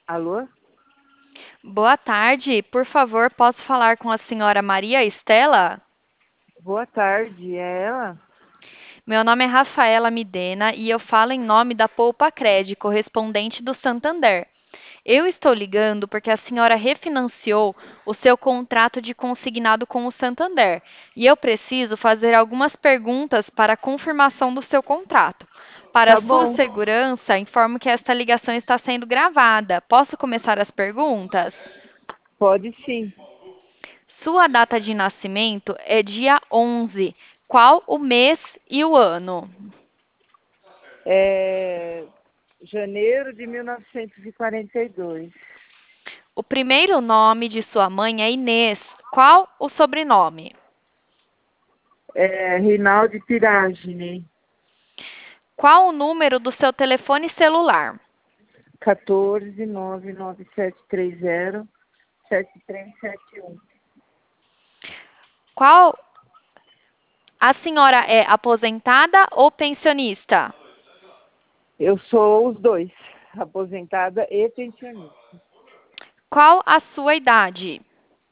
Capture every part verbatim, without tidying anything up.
Alô? Boa tarde, por favor, posso falar com a senhora Maria Estela? Boa tarde, é ela? Meu nome é Rafaela Midena e eu falo em nome da Poupa Cred, correspondente do Santander. Eu estou ligando porque a senhora refinanciou o seu contrato de consignado com o Santander e eu preciso fazer algumas perguntas para a confirmação do seu contrato. Para Tá sua bom, segurança, informo que esta ligação está sendo gravada. Posso começar as perguntas? pode sim. Sua data de nascimento é dia onze. Qual o mês e o ano? É janeiro de mil novecentos e quarenta e dois. O primeiro nome de sua mãe é Inês. Qual o sobrenome? É Rinaldi Piragine, Qual o número do seu telefone celular? quatorze nove nove sete três zero sete três sete um. Qual a senhora é aposentada ou pensionista? Eu sou os dois, aposentada e pensionista. Qual a sua idade?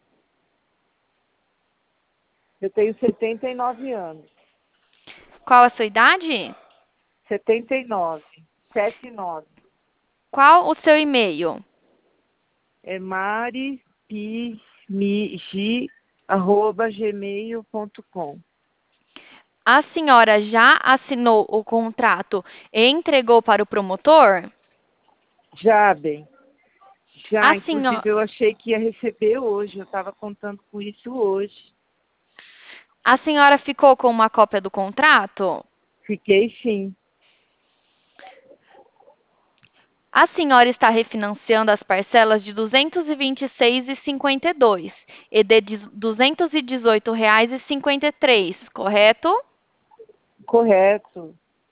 Eu tenho setenta e nove anos. Qual a sua idade? setenta e nove, setenta e nove. Qual o seu e-mail? É maripimigi, arroba gmail ponto com. A senhora já assinou o contrato e entregou para o promotor? Já, bem. Já, A senhora inclusive eu achei que ia receber hoje. Eu estava contando com isso hoje. A senhora ficou com uma cópia do contrato? Fiquei sim. A senhora está refinanciando as parcelas de duzentos e vinte e seis reais e cinquenta e dois e de duzentos e dezoito reais e cinquenta e três, correto? Correto.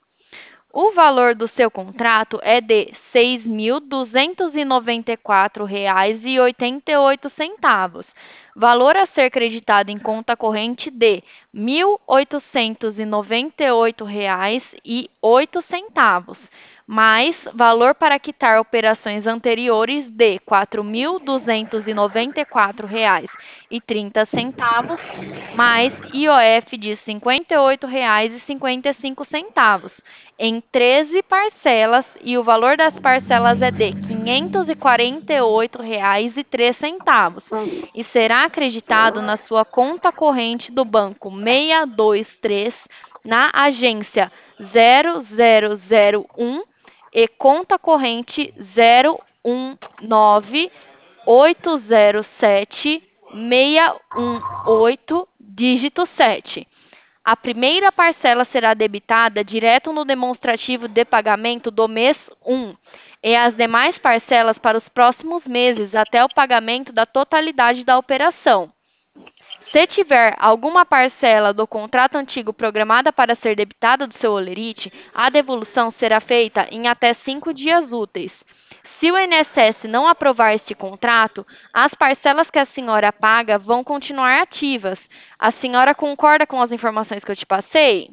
O valor do seu contrato é de seis mil duzentos e noventa e quatro reais e oitenta e oito centavos. Valor a ser creditado em conta corrente de mil oitocentos e noventa e oito reais e oito centavos, mais valor para quitar operações anteriores de quatro mil duzentos e noventa e quatro reais e trinta centavos, mais I O F de cinquenta e oito reais e cinquenta e cinco centavos em treze parcelas e o valor das parcelas é de quinhentos e quarenta e oito reais e três centavos e será acreditado na sua conta corrente do banco seiscentos e vinte e três na agência zero zero zero um e conta corrente zero um nove oito zero sete seis um oito dígito sete. A primeira parcela será debitada direto no demonstrativo de pagamento do mês um e as demais parcelas para os próximos meses até o pagamento da totalidade da operação. Se tiver alguma parcela do contrato antigo programada para ser debitada do seu holerite, a devolução será feita em até cinco dias úteis. Se o I N S S não aprovar este contrato, as parcelas que a senhora paga vão continuar ativas. A senhora concorda com as informações que eu te passei?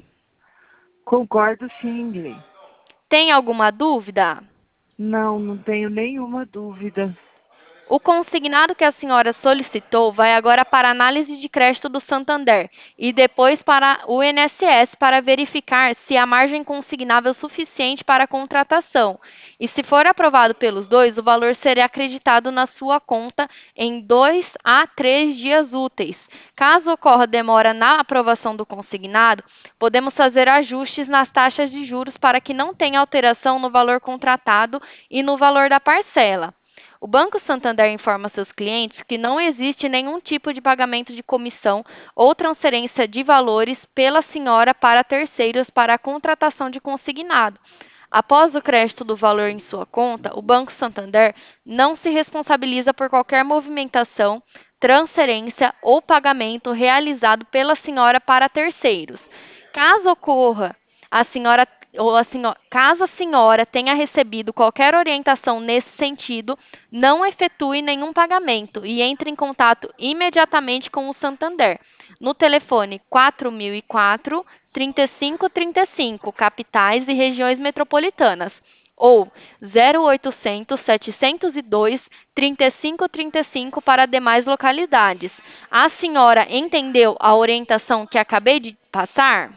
Concordo sim, Glen. Tem alguma dúvida? Não, não tenho nenhuma dúvida. O consignado que a senhora solicitou vai agora para a análise de crédito do Santander e depois para o I N S S para verificar se a margem consignável é suficiente para a contratação. E se for aprovado pelos dois, o valor será acreditado na sua conta em dois a três dias úteis. Caso ocorra demora na aprovação do consignado, podemos fazer ajustes nas taxas de juros para que não tenha alteração no valor contratado e no valor da parcela. O Banco Santander informa seus clientes que não existe nenhum tipo de pagamento de comissão ou transferência de valores pela senhora para terceiros para a contratação de consignado. Após o crédito do valor em sua conta, o Banco Santander não se responsabiliza por qualquer movimentação, transferência ou pagamento realizado pela senhora para terceiros. Caso ocorra a senhora ou a senhora, caso a senhora tenha recebido qualquer orientação nesse sentido, não efetue nenhum pagamento e entre em contato imediatamente com o Santander no telefone quatro mil e quatro, trinta e cinco trinta e cinco, capitais e regiões metropolitanas. ou zero oitocentos, setecentos e dois, trinta e cinco trinta e cinco para demais localidades. A senhora entendeu a orientação que acabei de passar?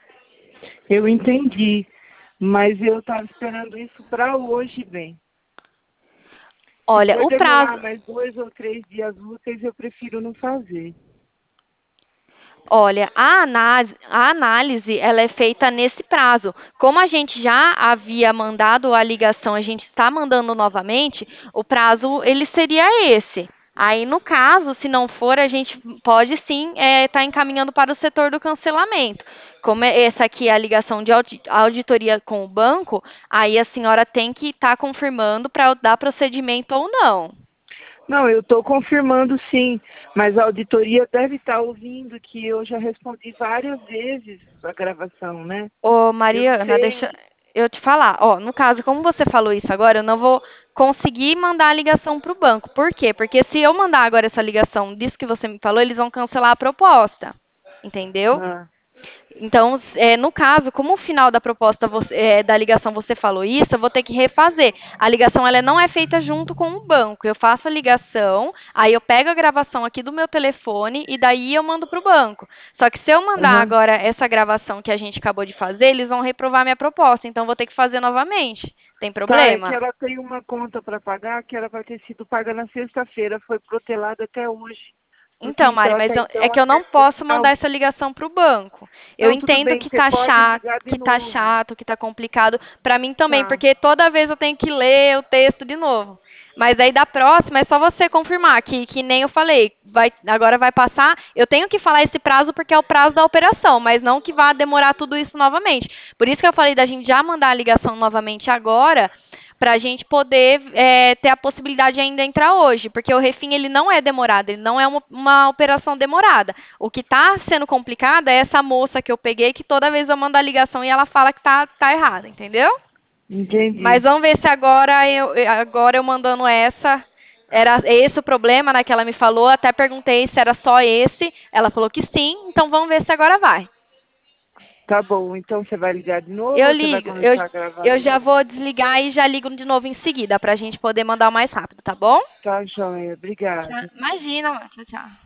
Eu entendi, mas eu estava esperando isso para hoje, bem. Se Olha, for o prazo. demorar mais dois ou três dias úteis, eu prefiro não fazer. Olha, a análise, a análise ela é feita nesse prazo. Como a gente já havia mandado a ligação, a gente está mandando novamente, o prazo ele seria esse. Aí, no caso, se não for, a gente pode sim estar encaminhando para o setor do cancelamento. Como é- essa aqui é a ligação de audi- auditoria com o banco, aí a senhora tem que estar confirmando para dar procedimento ou não. Não, eu estou confirmando sim, mas a auditoria deve estar ouvindo que eu já respondi várias vezes a gravação, né? Ô, Eu não Mariana, deixa sei. eu te falar. Ó, no caso, como você falou isso agora, eu não vou conseguir mandar a ligação para o banco. Por quê? Porque se eu mandar agora essa ligação disso que você me falou, eles vão cancelar a proposta. Entendeu? Ah, Então, é, no caso, como o final da proposta você- é, da ligação você falou isso, eu vou ter que refazer. A ligação ela não é feita junto com o banco. Eu faço a ligação, aí eu pego a gravação aqui do meu telefone e daí eu mando para o banco. Só que se eu mandar aham. agora essa gravação que a gente acabou de fazer, eles vão reprovar minha proposta. Então, eu vou ter que fazer novamente. Tem Tá, é que problema? ela tem uma conta para pagar que era para ter sido paga na sexta-feira, foi protelada até hoje. Porque Então, Mari, então mas até eu- é então que eu até não posso ah, mandar essa ligação para o banco. Eu não, tudo entendo bem, que você tá pode chato, ligar de que tá novo. chato, que tá complicado para mim também, Tá, porque toda vez eu tenho que ler o texto de novo. Mas aí da próxima é só você confirmar que, que nem eu falei, vai, agora vai passar. Eu tenho que falar esse prazo porque é o prazo da operação, mas não que vá demorar tudo isso novamente. Por isso que eu falei da gente já mandar a ligação novamente agora, para a gente poder é, ter a possibilidade de ainda entrar hoje, porque o refim ele não é demorado, ele não é uma, uma operação demorada. O que está sendo complicado é essa moça que eu peguei, que toda vez eu mando a ligação e ela fala que tá, tá errada, entendeu? Mas entendi. vamos ver se agora eu, agora eu mandando essa, era esse o problema, né, que ela me falou, até perguntei se era só esse, ela falou que sim, então vamos ver se agora vai. Tá bom, então você vai ligar de novo Eu ou você vai ligo, eu, começar a gravar eu de já novo? vou desligar e já ligo de novo em seguida, para a gente poder mandar o mais rápido, tá bom? Tá, joia, Tchau. obrigada. Imagina, tchau, tchau.